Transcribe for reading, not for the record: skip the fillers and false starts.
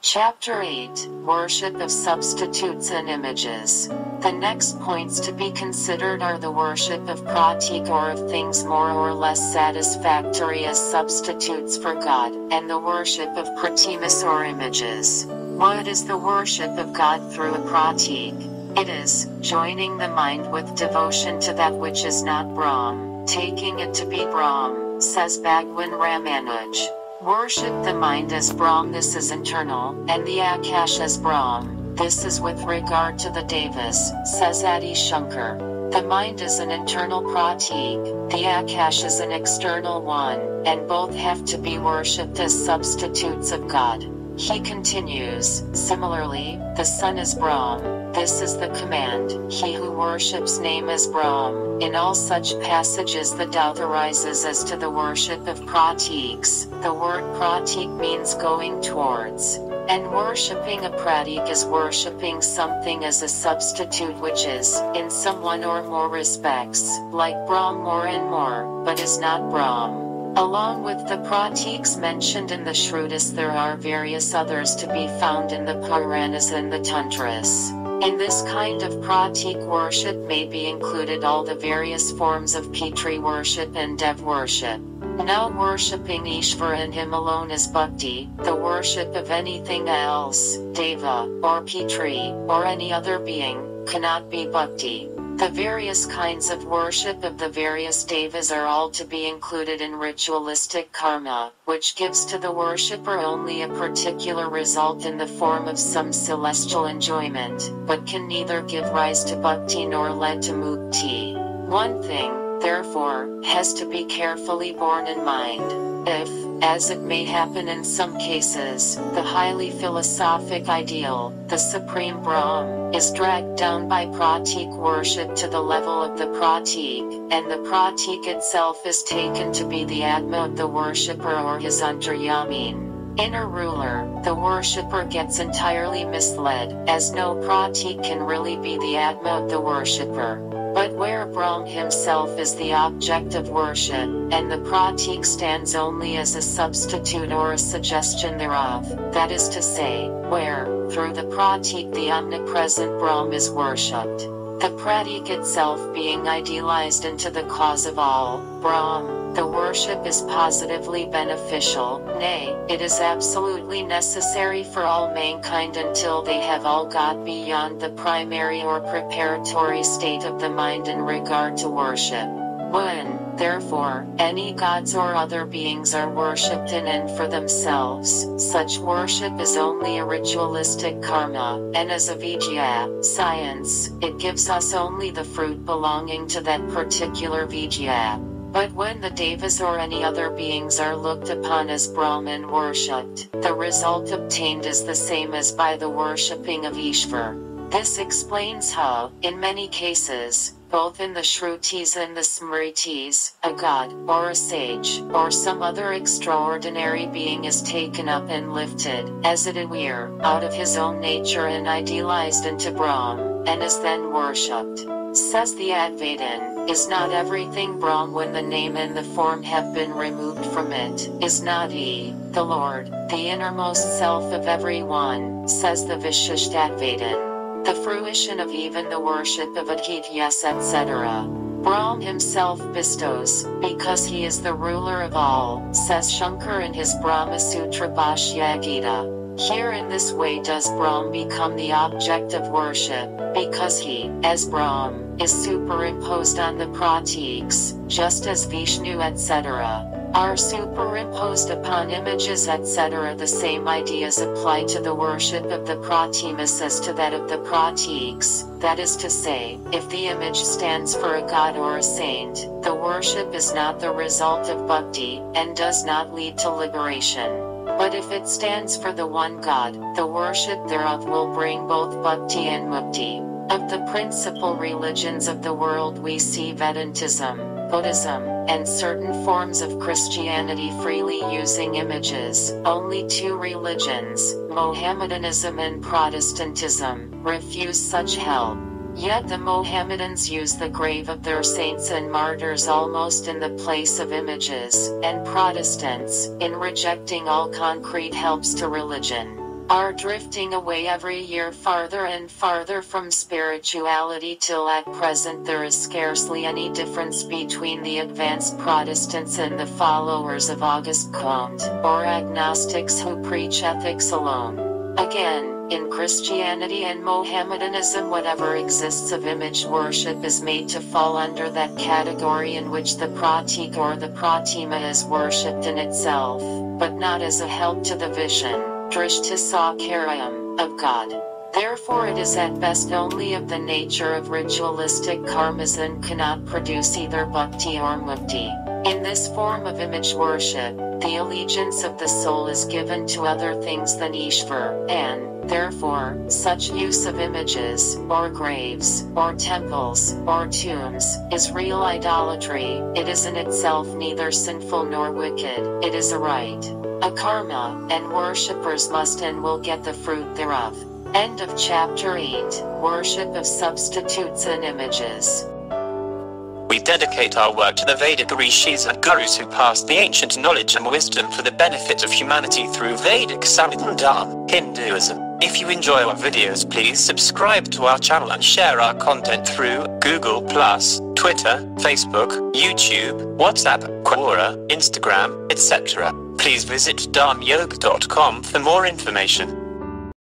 Chapter 8, Worship of Substitutes and Images. The next points to be considered are the worship of pratik or of things more or less satisfactory as substitutes for God, and the worship of pratimas or images. What is the worship of God through a pratik? It is joining the mind with devotion to that which is not Brahm, taking it to be Brahm, says Bhagwan Ramanuj. Worship the mind as Brahm, this is internal, and the Akash as Brahm, this is with regard to the Devas, says Adi Shankar. The mind is an internal pratik, the Akash is an external one, and both have to be worshipped as substitutes of God. He continues, similarly, the sun is Brahm, this is the command, he who worships name as Brahm. In all such passages the doubt arises as to the worship of pratiks. The word pratik means going towards. And worshipping a pratik is worshipping something as a substitute which is, in some one or more respects, like Brahm more and more, but is not Brahm. Along with the pratiks mentioned in the Shrutis there are various others to be found in the Puranas and the Tantras. In this kind of pratik worship may be included all the various forms of Pitri worship and Dev worship. Now worshipping Ishvara and him alone is bhakti, the worship of anything else, Deva, or Pitri, or any other being, cannot be bhakti. The various kinds of worship of the various devas are all to be included in ritualistic karma, which gives to the worshipper only a particular result in the form of some celestial enjoyment, but can neither give rise to bhakti nor lead to mukti. One thing, therefore, has to be carefully borne in mind. If, as it may happen in some cases, the highly philosophic ideal, the supreme Brahm, is dragged down by pratik worship to the level of the pratik, and the pratik itself is taken to be the Atma of the worshipper or his Antaryamin, inner ruler, the worshipper gets entirely misled, as no pratik can really be the Atma of the worshipper. But where Brahm himself is the object of worship, and the pratik stands only as a substitute or a suggestion thereof, that is to say, where, through the pratik the omnipresent Brahm is worshipped, the pratik itself being idealized into the cause of all, Brahm, the worship is positively beneficial, nay, it is absolutely necessary for all mankind until they have all got beyond the primary or preparatory state of the mind in regard to worship. When, therefore, any gods or other beings are worshipped in and for themselves, such worship is only a ritualistic karma, and as a vidya, science, it gives us only the fruit belonging to that particular vidya. But when the devas or any other beings are looked upon as Brahman worshipped, the result obtained is the same as by the worshipping of Ishvar. This explains how, in many cases, both in the Shrutis and the Smritis, a god, or a sage, or some other extraordinary being is taken up and lifted, as it were, out of his own nature and idealized into Brahm, and is then worshipped. Says the Advaitin, is not everything Brahm when the name and the form have been removed from it? Is not he, the Lord, the innermost self of every one, says the Vishishtadvaitin. The fruition of even the worship of Adhityas etc. Brahm himself bestows, because he is the ruler of all, says Shankar in his Brahma Sutra Bhashya Gita. Here in this way does Brahm become the object of worship, because he, as Brahm, is superimposed on the pratiks, just as Vishnu etc. are superimposed upon images etc. The same ideas apply to the worship of the pratimas as to that of the pratiks, that is to say, if the image stands for a god or a saint, the worship is not the result of bhakti, and does not lead to liberation. But if it stands for the one God, the worship thereof will bring both bhakti and mukti. Of the principal religions of the world we see Vedantism, Buddhism, and certain forms of Christianity freely using images. Only two religions, Mohammedanism and Protestantism, refuse such help. Yet the Mohammedans use the grave of their saints and martyrs almost in the place of images, and Protestants, in rejecting all concrete helps to religion, are drifting away every year farther and farther from spirituality till at present there is scarcely any difference between the advanced Protestants and the followers of Auguste Comte, or agnostics who preach ethics alone. Again, in Christianity and Mohammedanism, whatever exists of image worship is made to fall under that category in which the pratik or the pratima is worshipped in itself, but not as a help to the vision, drishtisakaryam, of God. Therefore it is at best only of the nature of ritualistic karmas and cannot produce either bhakti or mukti. In this form of image worship, the allegiance of the soul is given to other things than Ishvar, and, therefore, such use of images, or graves, or temples, or tombs, is real idolatry. It is in itself neither sinful nor wicked, it is a rite, a karma, and worshippers must and will get the fruit thereof. End of chapter 8. Worship of substitutes and images. We dedicate our work to the Vedic rishis and gurus who passed the ancient knowledge and wisdom for the benefit of humanity through Vedic Samhita, Hinduism. If you enjoy our videos, please subscribe to our channel and share our content through Google+, Twitter, Facebook, YouTube, WhatsApp, Quora, Instagram, etc. Please visit dharmyoga.com for more information.